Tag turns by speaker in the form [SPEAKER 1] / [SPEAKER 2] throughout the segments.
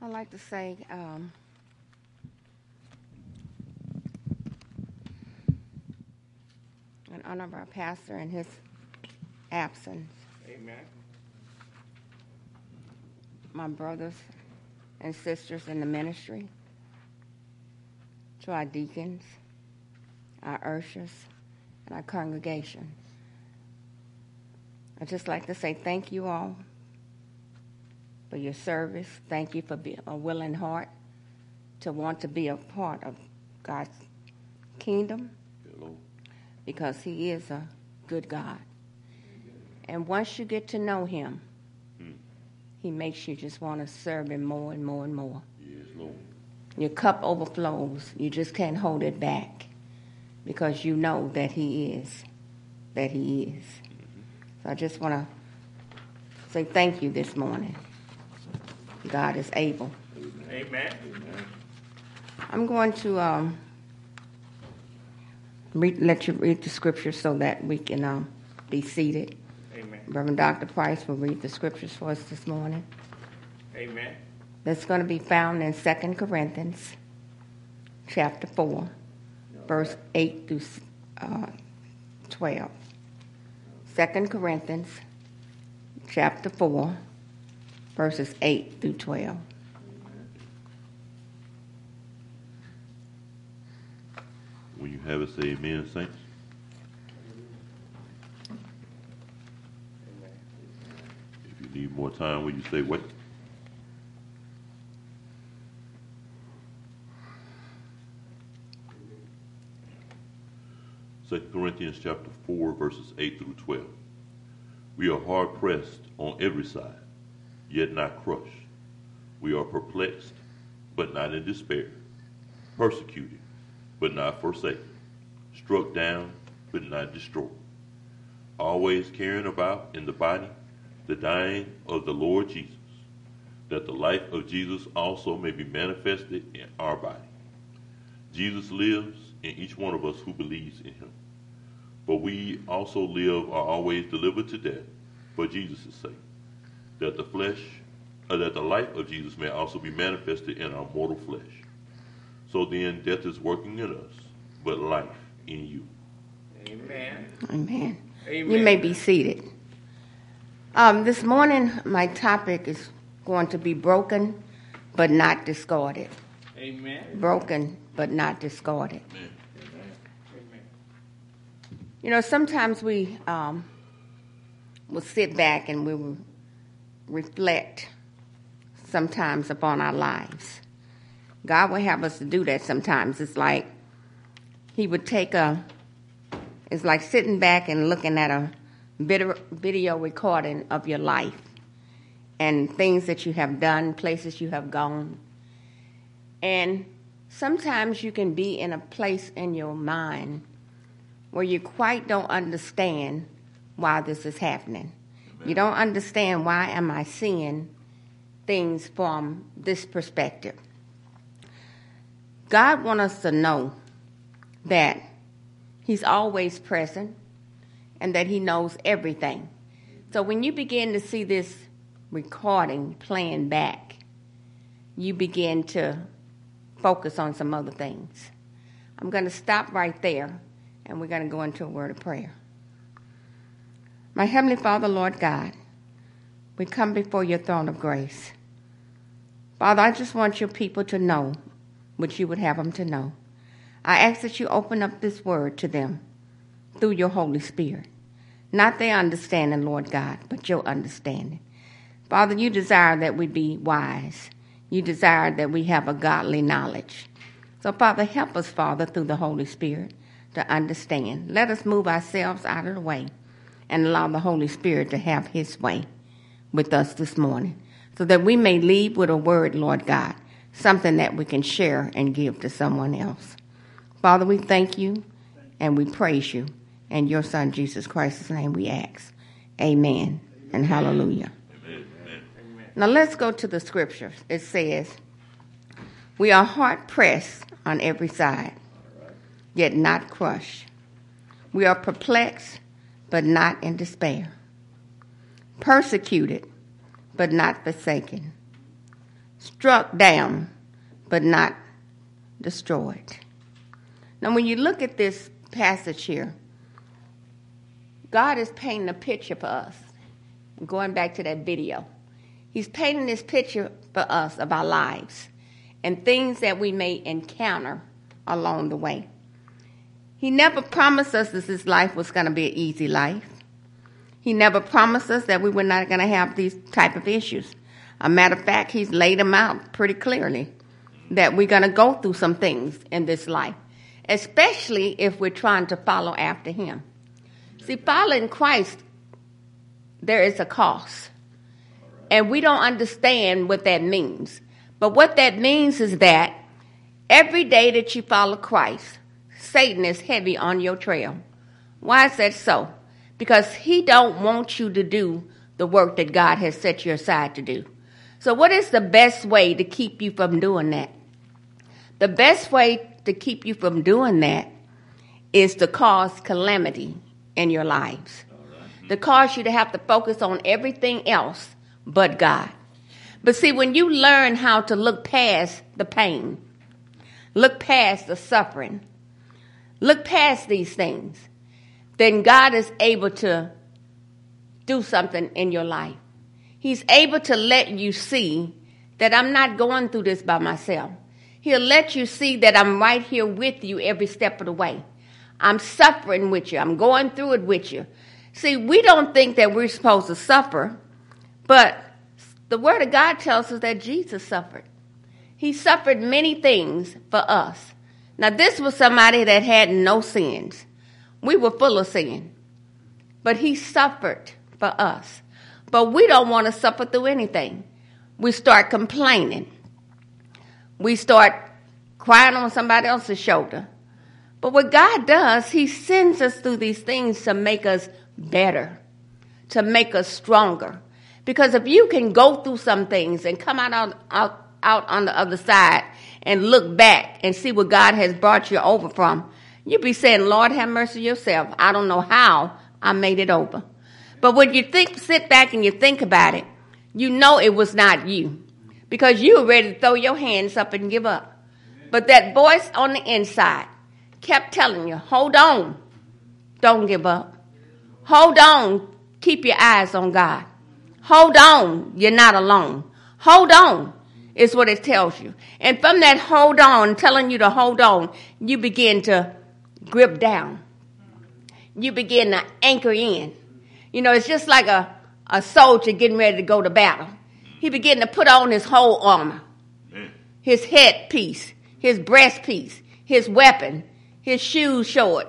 [SPEAKER 1] I'd like to say in honor of our pastor and his absence.
[SPEAKER 2] Amen.
[SPEAKER 1] My brothers and sisters in the ministry, to our deacons, our ushers, and our congregation. I'd just like to say thank you all for your service. Thank you for being a willing heart to want to be a part of God's kingdom.
[SPEAKER 3] Hello.
[SPEAKER 1] Because he is a good God. And once you get to know him, he makes you just want to serve him more and more and more.
[SPEAKER 3] Yes, Lord.
[SPEAKER 1] Your cup overflows. You just can't hold it back because you know that he is. Mm-hmm. So I just want to say thank you this morning. God is able.
[SPEAKER 2] Amen.
[SPEAKER 1] I'm going to let you read the scripture so that we can be seated.
[SPEAKER 2] Amen.
[SPEAKER 1] Reverend Dr. Price will read the scriptures for us this morning.
[SPEAKER 2] Amen.
[SPEAKER 1] That's going to be found in 2 Corinthians chapter 4, verse 8 through 12. 2 Corinthians chapter 4, verses 8 through 12.
[SPEAKER 3] When you have it, say amen, saints. If you need more time, will you say wait? Second Corinthians chapter 4, verses 8 through 12. We are hard pressed on every side, yet not crushed. We are perplexed, but not in despair. Persecuted, but not forsaken. Struck down, but not destroyed. Always carrying about in the body the dying of the Lord Jesus, that the life of Jesus also may be manifested in our body. Jesus lives in each one of us who believes in him. But we also live are always delivered to death for Jesus' sake, that the life of Jesus may also be manifested in our mortal flesh. So then death is working in us, but life in you.
[SPEAKER 2] Amen.
[SPEAKER 1] Amen.
[SPEAKER 2] Amen.
[SPEAKER 1] You may be seated. This morning, my topic is going to be broken, but not discarded.
[SPEAKER 2] Amen.
[SPEAKER 1] Broken, but not discarded.
[SPEAKER 3] Amen.
[SPEAKER 2] Amen.
[SPEAKER 1] You know, sometimes we will sit back and we will reflect sometimes upon our lives. God will have us to do that sometimes. It's like he would it's like sitting back and looking at a video recording of your life and things that you have done, places you have gone. And sometimes you can be in a place in your mind where you quite don't understand why this is happening. Amen. You don't understand why am I seeing things from this perspective. God wants us to know that he's always present and that he knows everything. So when you begin to see this recording playing back, you begin to focus on some other things. I'm going to stop right there, and we're going to go into a word of prayer. My Heavenly Father, Lord God, we come before your throne of grace. Father, I just want your people to know what you would have them to know. I ask that you open up this word to them through your Holy Spirit. Not their understanding, Lord God, but your understanding. Father, you desire that we be wise. You desire that we have a godly knowledge. So, Father, help us, Father, through the Holy Spirit to understand. Let us move ourselves out of the way and allow the Holy Spirit to have his way with us this morning so that we may leave with a word, Lord God, something that we can share and give to someone else. Father, we thank you and we praise you. In your Son, Jesus Christ's name, we ask. Amen and hallelujah.
[SPEAKER 3] Amen.
[SPEAKER 1] Now let's go to the scriptures. It says, we are hard pressed on every side, yet not crushed. We are perplexed, but not in despair. Persecuted, but not forsaken. struck down, but not destroyed. Now, when you look at this passage here, God is painting a picture for us. Going back to that video, He's painting this picture for us of our lives and things that we may encounter along the way. He never promised us that this life was going to be an easy life. He never promised us that we were not going to have these type of issues. A matter of fact, He's laid them out pretty clearly that we're going to go through some things in this life, especially if we're trying to follow after Him. See, following Christ, there is a cost. And we don't understand what that means. But what that means is that every day that you follow Christ, Satan is heavy on your trail. Why is that so? Because he don't want you to do the work that God has set you aside to do. So what is the best way to keep you from doing that? The best way to keep you from doing that is to cause calamity in your lives. To cause you to have to focus on everything else but God. But see, when you learn how to look past the pain, look past the suffering, look past these things, then God is able to do something in your life. He's able to let you see that I'm not going through this by myself. He'll let you see that I'm right here with you every step of the way. I'm suffering with you. I'm going through it with you. See, we don't think that we're supposed to suffer, but the Word of God tells us that Jesus suffered. He suffered many things for us. Now, this was somebody that had no sins. We were full of sin. But He suffered for us. But we don't want to suffer through anything. We start complaining. We start crying on somebody else's shoulder. But what God does, He sends us through these things to make us better, to make us stronger. Because if you can go through some things and come out on the other side and look back and see what God has brought you over from, you'll be saying, Lord, have mercy yourself. I don't know how I made it over. But when you sit back and you think about it, you know it was not you. Because you were ready to throw your hands up and give up. But that voice on the inside kept telling you, hold on, don't give up. Hold on, keep your eyes on God. Hold on, you're not alone. Hold on is what it tells you. And from that hold on, telling you to hold on, you begin to grip down. You begin to anchor in. You know, it's just like a soldier getting ready to go to battle. He began to put on his whole armor, his headpiece, his breastpiece, his weapon, his shoes short,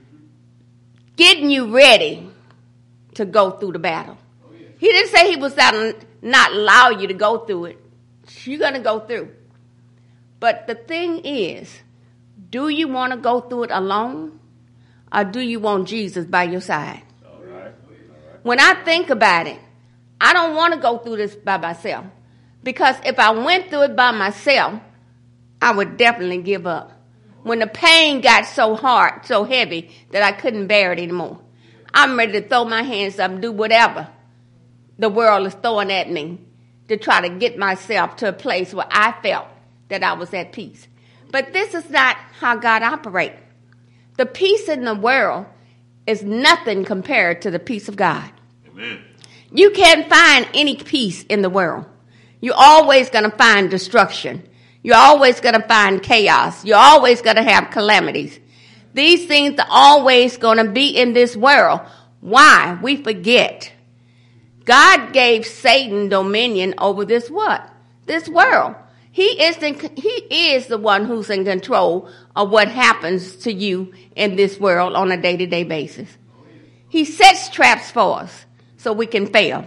[SPEAKER 1] getting you ready to go through the battle. He didn't say He was not allow you to go through it. You're going to go through. But the thing is, do you want to go through it alone, or do you want Jesus by your side? All right. When I think about it, I don't want to go through this by myself. Because if I went through it by myself, I would definitely give up. When the pain got so hard, so heavy, that I couldn't bear it anymore, I'm ready to throw my hands up and do whatever the world is throwing at me to try to get myself to a place where I felt that I was at peace. But this is not how God operates. The peace in the world is nothing compared to the peace of God. Amen. You can't find any peace in the world. You're always going to find destruction. You're always going to find chaos. You're always going to have calamities. These things are always going to be in this world. Why? We forget. God gave Satan dominion over this what? This world. He is the one who's in control of what happens to you in this world on a day-to-day basis. He sets traps for us so we can fail.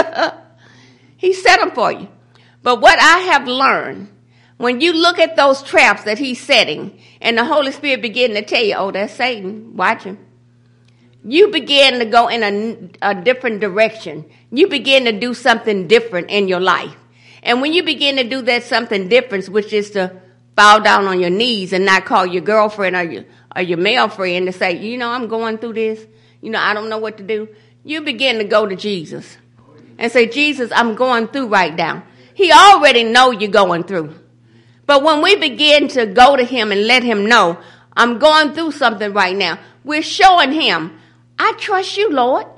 [SPEAKER 1] He set them for you. But what I have learned, when you look at those traps that He's setting, and the Holy Spirit begin to tell you, oh, that's Satan, watch him. You begin to go in a different direction. You begin to do something different in your life. And when you begin to do that something different, which is to fall down on your knees and not call your girlfriend or your male friend to say, you know, I'm going through this. You know, I don't know what to do. You begin to go to Jesus and say, Jesus, I'm going through right now. He already know you're going through. But when we begin to go to him and let him know, I'm going through something right now, we're showing him, I trust you, Lord.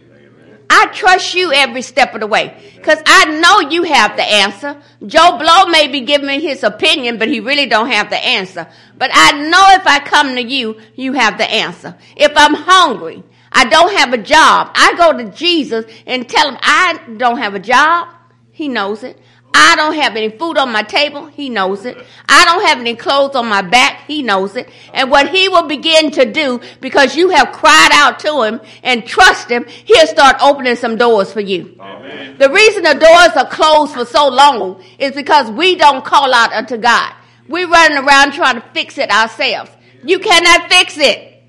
[SPEAKER 1] I trust you every step of the way because I know you have the answer. Joe Blow may be giving me his opinion, but he really don't have the answer. But I know if I come to you, you have the answer. If I'm hungry, I don't have a job, I go to Jesus and tell him I don't have a job. He knows it. I don't have any food on my table. He knows it. I don't have any clothes on my back. He knows it. And what he will begin to do, because you have cried out to him and trust him, he'll start opening some doors for you. Amen. The reason the doors are closed for so long is because we don't call out unto God. We're running around trying to fix it ourselves. You cannot fix it.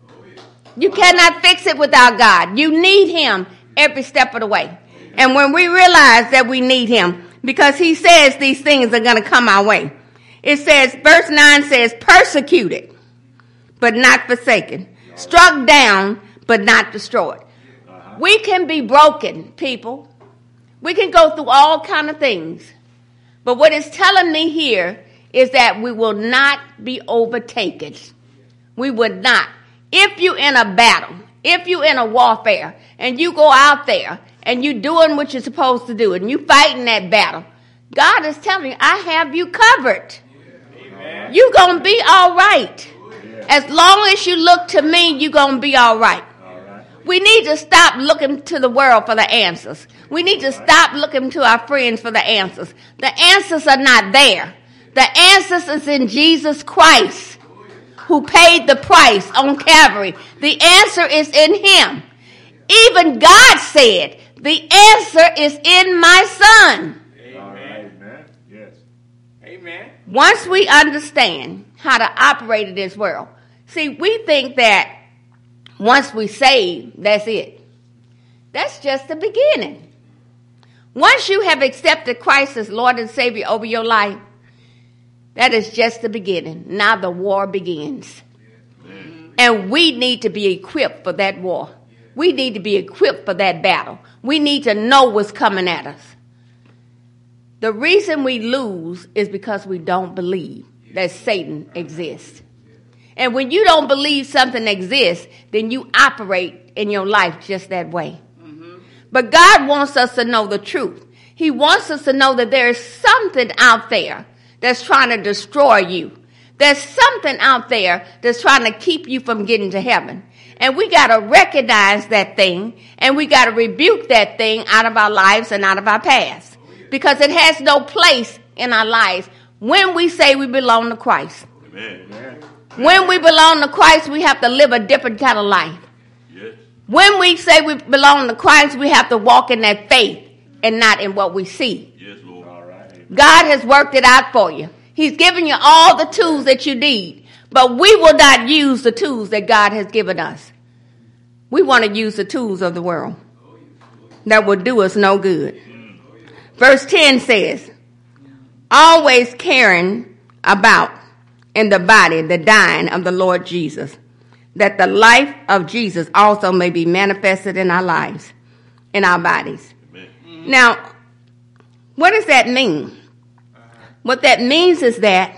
[SPEAKER 1] You cannot fix it without God. You need him every step of the way. And when we realize that we need him, because he says these things are going to come our way. It says, verse 9 says, persecuted, but not forsaken. Struck down, but not destroyed. We can be broken, people. We can go through all kind of things. But what it's telling me here is that we will not be overtaken. We would not. If you're in a battle, if you're in a warfare, and you go out there, and you doing what you're supposed to do, and you fighting that battle, God is telling you, I have you covered. Amen. You're going to be all right. As long as you look to me, you're going to be all right. We need to stop looking to the world for the answers. We need to stop looking to our friends for the answers. The answers are not there. The answers is in Jesus Christ, who paid the price on Calvary. The answer is in him. Even God said, the answer is in my son.
[SPEAKER 2] Amen. Yes. Amen.
[SPEAKER 1] Once we understand how to operate in this world, see, we think that once we save, that's it. That's just the beginning. Once you have accepted Christ as Lord and Savior over your life, that is just the beginning. Now the war begins. And we need to be equipped for that war. We need to be equipped for that battle. We need to know what's coming at us. The reason we lose is because we don't believe that Satan exists. And when you don't believe something exists, then you operate in your life just that way. Mm-hmm. But God wants us to know the truth. He wants us to know that there is something out there that's trying to destroy you. There's something out there that's trying to keep you from getting to heaven. And we got to recognize that thing, and we got to rebuke that thing out of our lives and out of our past. Because it has no place in our lives when we say we belong to Christ. Amen. When we belong to Christ, we have to live a different kind of life. Yes. When we say we belong to Christ, we have to walk in that faith and not in what we see. Yes, Lord. All right. God has worked it out for you. He's given you all the tools that you need. But we will not use the tools that God has given us. We want to use the tools of the world that will do us no good. Verse 10 says, always caring about in the body the dying of the Lord Jesus, that the life of Jesus also may be manifested in our lives, in our bodies. Amen. Now, what does that mean? What that means is that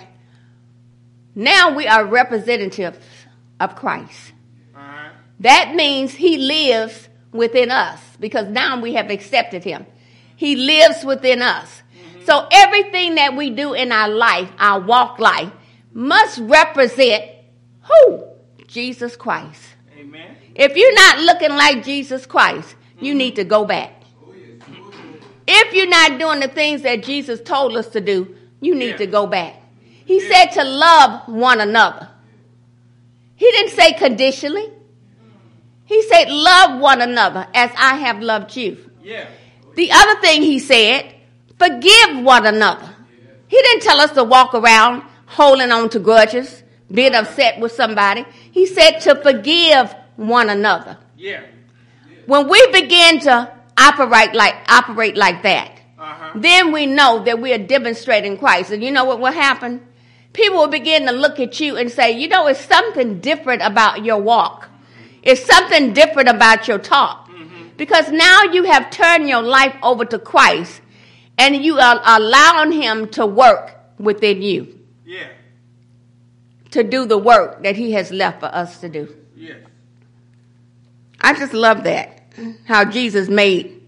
[SPEAKER 1] now we are representatives of Christ. That means he lives within us because now we have accepted him. He lives within us. Mm-hmm. So everything that we do in our life, our walk life, must represent who? Jesus Christ. Amen. If you're not looking like Jesus Christ, you need to go back. If you're not doing the things that Jesus told us to do, you need to go back. He said to love one another. He didn't say conditionally. He said, love one another as I have loved you. Yeah. The other thing he said, forgive one another. He didn't tell us to walk around holding on to grudges, being upset with somebody. He said to forgive one another. Yeah. When we begin to operate like that, then we know that we are demonstrating Christ. And you know what will happen? People will begin to look at you and say, you know, it's something different about your walk. It's something different about your talk. Mm-hmm. Because now you have turned your life over to Christ. and you are allowing him to work within you.
[SPEAKER 2] Yeah.
[SPEAKER 1] To do the work that he has left for us to do.
[SPEAKER 2] Yes.
[SPEAKER 1] I just love that. How Jesus made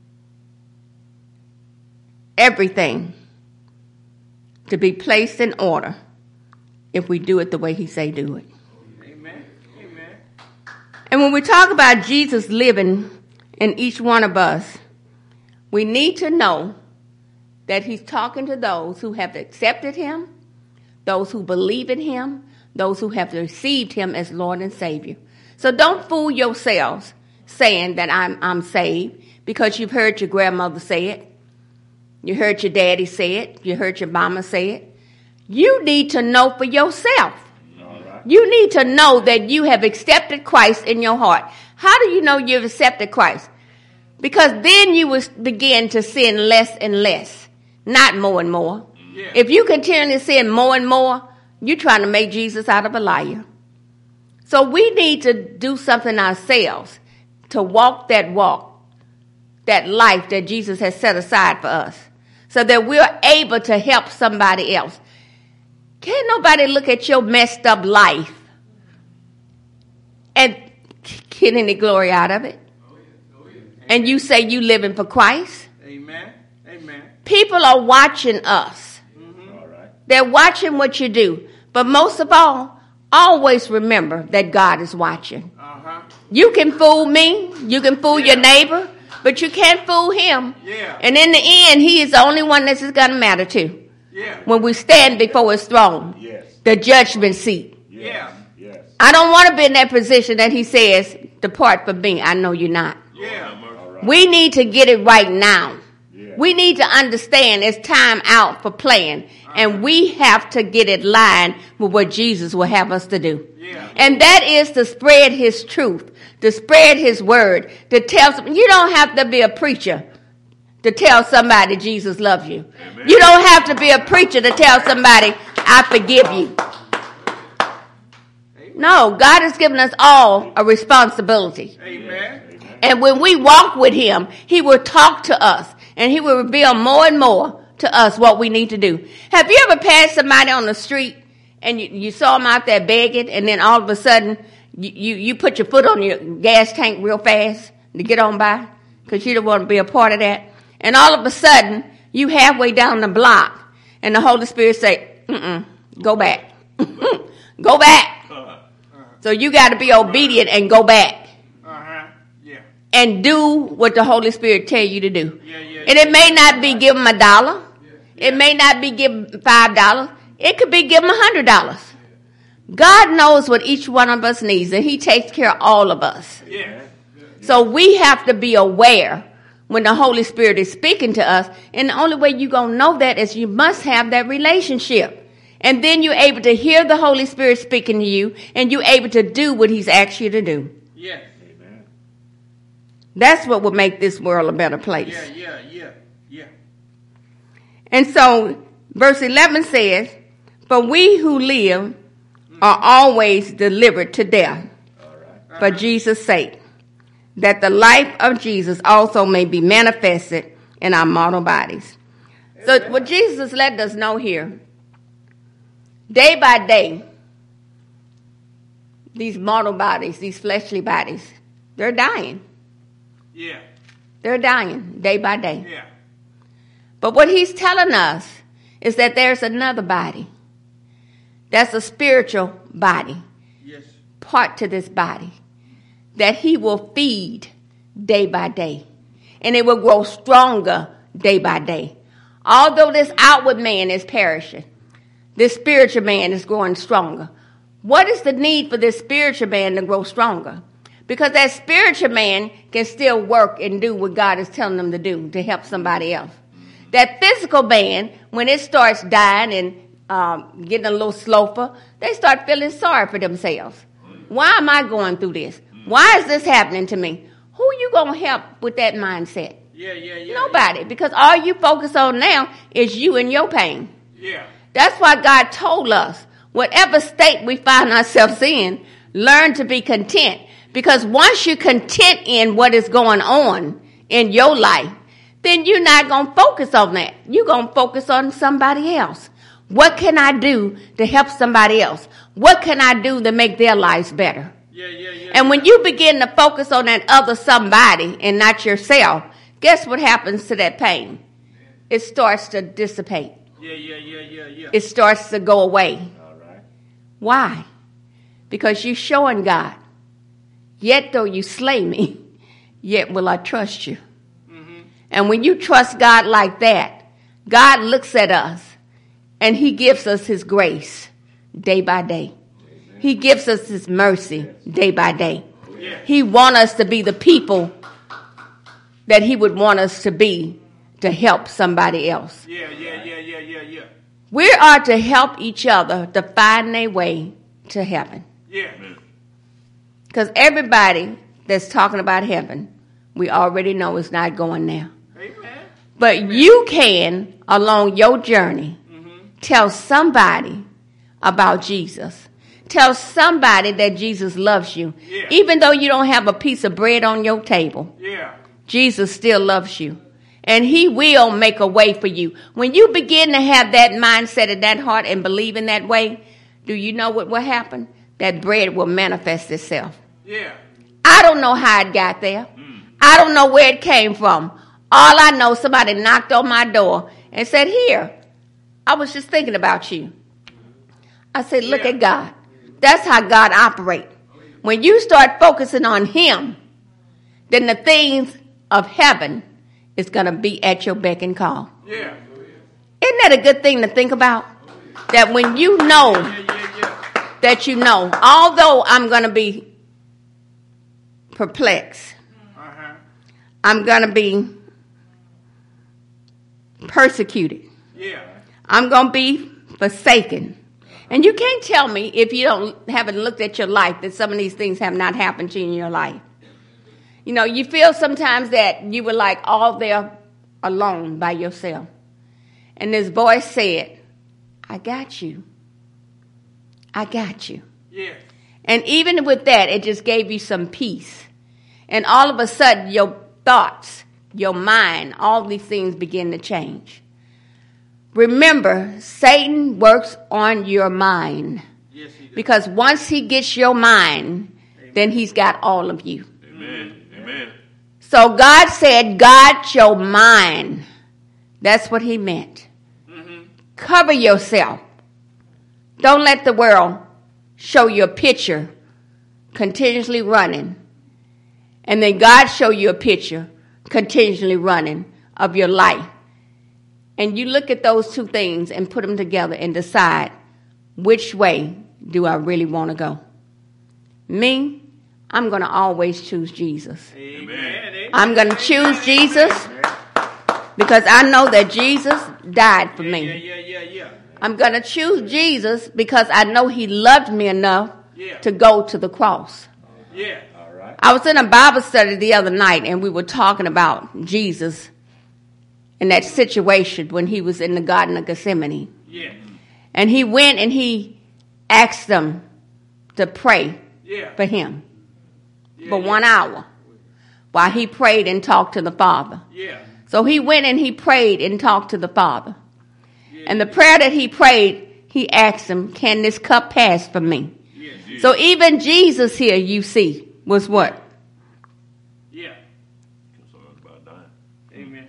[SPEAKER 1] everything to be placed in order if we do it the way he say do it.
[SPEAKER 2] Amen. Amen.
[SPEAKER 1] And when we talk about Jesus living in each one of us, we need to know that he's talking to those who have accepted him, those who believe in him, those who have received him as Lord and Savior. So don't fool yourselves saying that I'm saved because you've heard your grandmother say it. You heard your daddy say it. You heard your mama say it. You need to know for yourself.
[SPEAKER 2] All right.
[SPEAKER 1] You need to know that you have accepted Christ in your heart. How do you know you've accepted Christ? Because then you will begin to sin less and less, not more and more.
[SPEAKER 2] Yeah.
[SPEAKER 1] If you continue to sin more and more, you're trying to make Jesus out of a liar. So we need to do something ourselves to walk, that life that Jesus has set aside for us, so that we're able to help somebody else. Can't nobody look at your messed up life and get any glory out of it. And you say you living for Christ.
[SPEAKER 2] Amen. Amen.
[SPEAKER 1] People are watching us.
[SPEAKER 2] Mm-hmm. All right.
[SPEAKER 1] They're watching what you do. But most of all, always remember that God is watching.
[SPEAKER 2] Uh-huh.
[SPEAKER 1] You can fool me. You can fool your neighbor. But you can't fool him.
[SPEAKER 2] Yeah.
[SPEAKER 1] And in the end, he is the only one that's going to matter to.
[SPEAKER 2] Yeah.
[SPEAKER 1] When we stand before his throne.
[SPEAKER 2] Yes.
[SPEAKER 1] The judgment seat.
[SPEAKER 2] Yeah. Yes.
[SPEAKER 1] I don't want to be in that position that he says, depart from me. I know you're not.
[SPEAKER 2] Yeah.
[SPEAKER 1] We need to get it right now.
[SPEAKER 2] Yeah.
[SPEAKER 1] We need to understand it's time out for playing. And we have to get it lined with what Jesus will have us to do.
[SPEAKER 2] Yeah.
[SPEAKER 1] And that is to spread his truth, to spread his word, to tell some, you don't have to be a preacher to tell somebody Jesus loves you.
[SPEAKER 2] Amen.
[SPEAKER 1] You don't have to be a preacher to tell somebody I forgive you.
[SPEAKER 2] Amen.
[SPEAKER 1] No, God has given us all a responsibility.
[SPEAKER 2] Amen.
[SPEAKER 1] And when we walk with him, he will talk to us and he will reveal more and more to us what we need to do. Have you ever passed somebody on the street and you saw them out there begging, and then all of a sudden you put your foot on your gas tank real fast to get on by because you don't want to be a part of that? And all of a sudden you halfway down the block and the Holy Spirit say, go back. Go back. So you got to be obedient and go back. And do what the Holy Spirit tell you to do. And it may not be give them $1. It may not be give them $5. It could be give them $100. God knows what each one of us needs, and he takes care of all of us. So we have to be aware when the Holy Spirit is speaking to us. And the only way you're going to know that is you must have that relationship. And then you're able to hear the Holy Spirit speaking to you, and you're able to do what he's asked you to do.
[SPEAKER 2] Yes.
[SPEAKER 1] That's what will make this world a better place.
[SPEAKER 2] Yeah.
[SPEAKER 1] And so, verse 11 says, for we who live are always delivered to death for Jesus' sake, that the life of Jesus also may be manifested in our mortal bodies. So what Jesus let us know here, day by day, these mortal bodies, these fleshly bodies, they're dying.
[SPEAKER 2] Yeah.
[SPEAKER 1] They're dying day by day.
[SPEAKER 2] Yeah.
[SPEAKER 1] But what he's telling us is that there's another body. That's a spiritual body.
[SPEAKER 2] Yes.
[SPEAKER 1] Part to this body that he will feed day by day. And it will grow stronger day by day. Although this outward man is perishing, this spiritual man is growing stronger. What is the need for this spiritual man to grow stronger? Because that spiritual man can still work and do what God is telling them to do to help somebody else. That physical man, when it starts dying and getting a little slower, they start feeling sorry for themselves. Why am I going through this? Why is this happening to me? Who you going to help with that mindset?
[SPEAKER 2] Yeah.
[SPEAKER 1] Nobody. Because all you focus on now is you and your pain.
[SPEAKER 2] Yeah.
[SPEAKER 1] That's why God told us, whatever state we find ourselves in, learn to be content. Because once you're content in what is going on in your life, then you're not going to focus on that. You're going to focus on somebody else. What can I do to help somebody else? What can I do to make their lives better? And when you begin to focus on that other somebody and not yourself, guess what happens to that pain? It starts to dissipate. It starts to go away.
[SPEAKER 2] All right.
[SPEAKER 1] Why? Because you're showing God, yet though you slay me, yet will I trust you. And when you trust God like that, God looks at us and he gives us his grace day by day. He gives us his mercy day by day. He wants us to be the people that he would want us to be to help somebody else. We are to help each other to find their way to heaven. Because everybody that's talking about heaven, we already know is not going there. But you can, along your journey, tell somebody about Jesus. Tell somebody that Jesus loves you. Even though you don't have a piece of bread on your table, Jesus still loves you. And he will make a way for you. When you begin to have that mindset and that heart and believe in that way, do you know what will happen? That bread will manifest itself. I don't know how it got there. I don't know where it came from. All I know, somebody knocked on my door and said, here, I was just thinking about you. I said, look at God. That's how God operates. When you start focusing on him, then the things of heaven is going to be at your beck and call. Isn't that a good thing to think about? That when you know that you know, although I'm going to be perplexed, I'm going to be persecuted. I'm going to be forsaken. And you can't tell me if you haven't looked at your life that some of these things have not happened to you in your life. You know, you feel sometimes that you were like all there alone by yourself. And this voice said, I got you. I got you. And even with that, it just gave you some peace. And all of a sudden, your thoughts, your mind, all these things begin to change. Remember, Satan works on your mind. Because once he gets your mind, then he's got all of you.
[SPEAKER 3] Amen.
[SPEAKER 1] So God said, guard your mind. That's what he meant. Cover yourself. Don't let the world show you a picture continuously running. And then God show you a picture continuously running of your life. And you look at those two things and put them together and decide, which way do I really want to go? Me, I'm going to always choose Jesus.
[SPEAKER 2] Amen.
[SPEAKER 1] I'm going to choose Jesus because I know that Jesus died for me. I'm going to choose Jesus because I know he loved me enough to go to the cross.
[SPEAKER 2] All right.
[SPEAKER 1] I was in a Bible study the other night and we were talking about Jesus in that situation when he was in the Garden of Gethsemane. And he went and he asked them to pray for him for 1 hour while he prayed and talked to the Father. So he went and he prayed and talked to the Father. And the prayer that he prayed, he asked him, can this cup pass from me? So even Jesus here, you see, was what?
[SPEAKER 3] Concerned about dying.
[SPEAKER 2] Amen.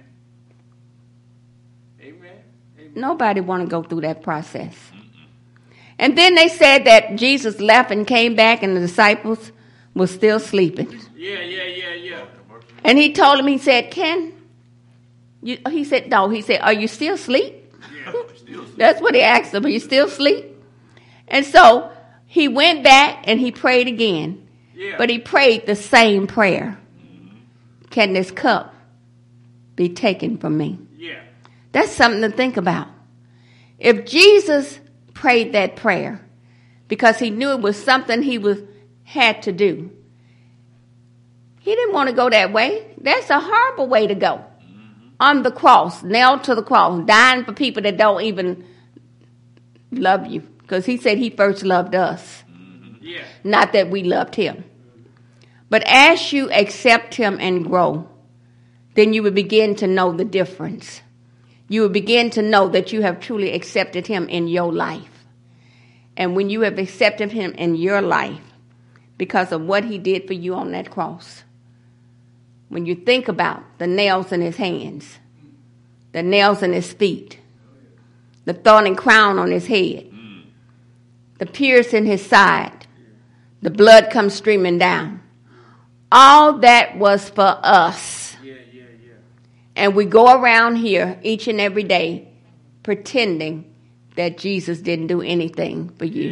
[SPEAKER 1] Nobody want to go through that process. And then they said that Jesus left and came back and the disciples were still sleeping. And he told him, he said, he said, no. He said, are you still asleep? That's what he asked him. Are you still asleep? And so he went back and he prayed again. But he prayed the same prayer. Can this cup be taken from me? That's something to think about. If Jesus prayed that prayer because he knew it was something he had to do, he didn't want to go that way. That's a horrible way to go. On the cross, nailed to the cross, dying for people that don't even love you. Because he said he first loved us. Not that we loved him. But as you accept him and grow, then you would begin to know the difference. You would begin to know that you have truly accepted him in your life. And when you have accepted him in your life because of what he did for you on that cross, when you think about the nails in his hands, the nails in his feet, the thorn and crown on his head, the pierce in his side, the blood comes streaming down. All that was for us. And we go around here each and every day pretending that Jesus didn't do anything for you.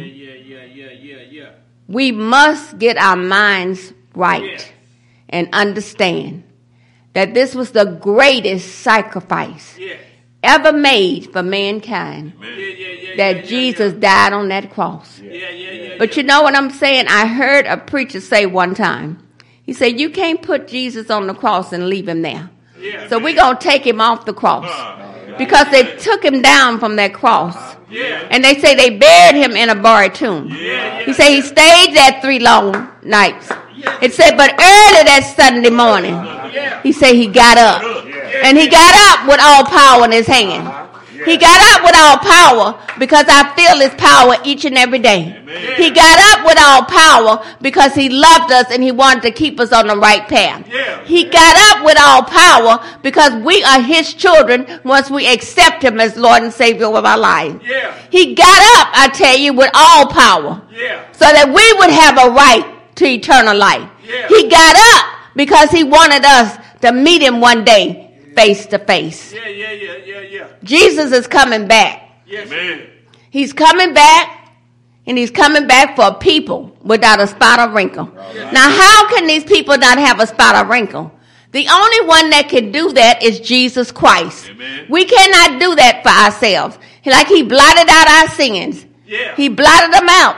[SPEAKER 1] We must get our minds right and understand that this was the greatest sacrifice ever made for mankind. That Jesus died on that cross. But you know what I'm saying? I heard a preacher say one time, he said, you can't put Jesus on the cross and leave him there. So we're going to take him off the cross. Because they took him down from that cross. And they say they buried him in a borrowed tomb. He said he stayed there 3 long nights. It said, but early that Sunday morning, he said he got up. And he got up with all power in his hand. He got up with all power because I feel his power each and every day. Amen. He got up with all power because he loved us and he wanted to keep us on the right path. He got up with all power because we are his children once we accept him as Lord and Savior of our lives. He got up, I tell you, with all power so that we would have a right to eternal life. He got up because he wanted us to meet him one day face to face. Jesus is coming back. He's coming back, and he's coming back for people without a spot or wrinkle. Now, how can these people not have a spot or wrinkle? The only one that can do that is Jesus Christ. We cannot do that for ourselves. Like he blotted out our sins. He blotted them out.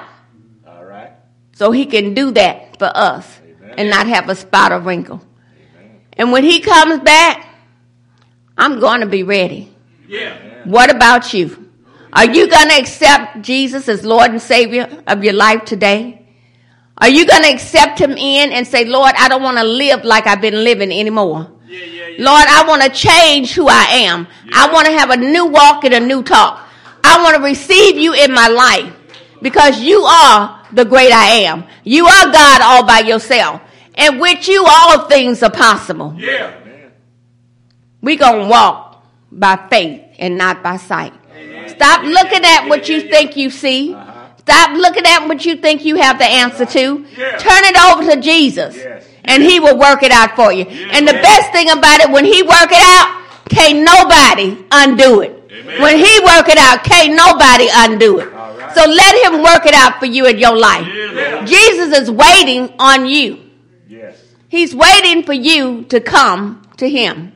[SPEAKER 1] So he can do that for us and not have a spot or wrinkle. And when he comes back, I'm going to be ready. What about you? Are you going to accept Jesus as Lord and Savior of your life today? Are you going to accept him in and say, Lord, I don't want to live like I've been living anymore. Lord, I want to change who I am. I want to have a new walk and a new talk. I want to receive you in my life because you are the great I am. You are God all by yourself. And with you, all things are possible. We're going to walk by faith and not by sight. Stop looking at what you think you see. Stop looking at what you think you have the answer to. Turn it over to Jesus, and he will work it out for you. And the best thing about it, when he work it out, can't nobody undo it. When he work it out, can't nobody undo it. So let him work it out for you in your life. Jesus is waiting on you. He's waiting for you to come to him.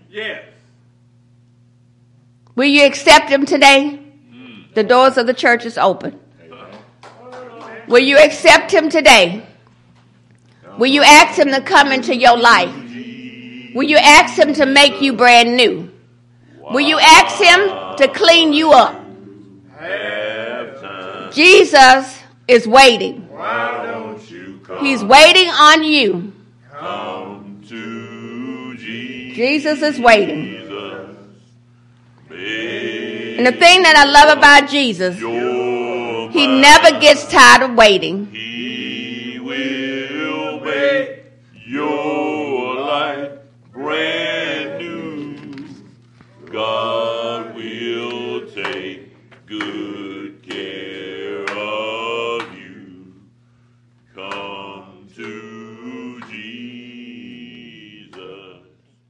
[SPEAKER 1] Will you accept him today? The doors of the church is open. Will you accept him today? Will you ask him to come into your life? Will you ask him to make you brand new? Will you ask him to clean you up? Jesus is waiting. He's waiting on you. Jesus is waiting. And the thing that I love about Jesus, he never gets tired of waiting.
[SPEAKER 3] He will make your life brand new. God will take good care of you. Come to Jesus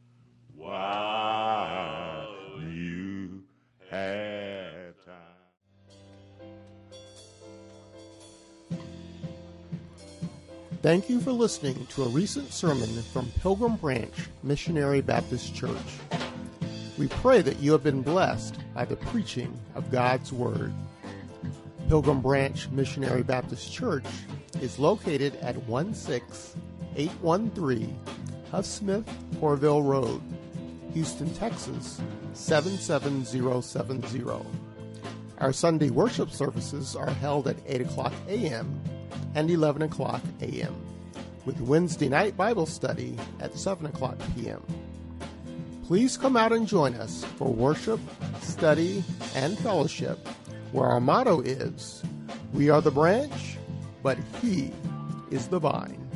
[SPEAKER 3] while you have time.
[SPEAKER 4] Thank you for listening to a recent sermon from Pilgrim Branch Missionary Baptist Church. We pray that you have been blessed by the preaching of God's Word. Pilgrim Branch Missionary Baptist Church is located at 16813 Huff Smith Corville Road, Houston, Texas 77070. Our Sunday worship services are held at 8 o'clock a.m. and 11 o'clock a.m., with Wednesday night Bible study at 7 o'clock p.m. Please come out and join us for worship, study, and fellowship, where our motto is, "We are the branch, but He is the vine."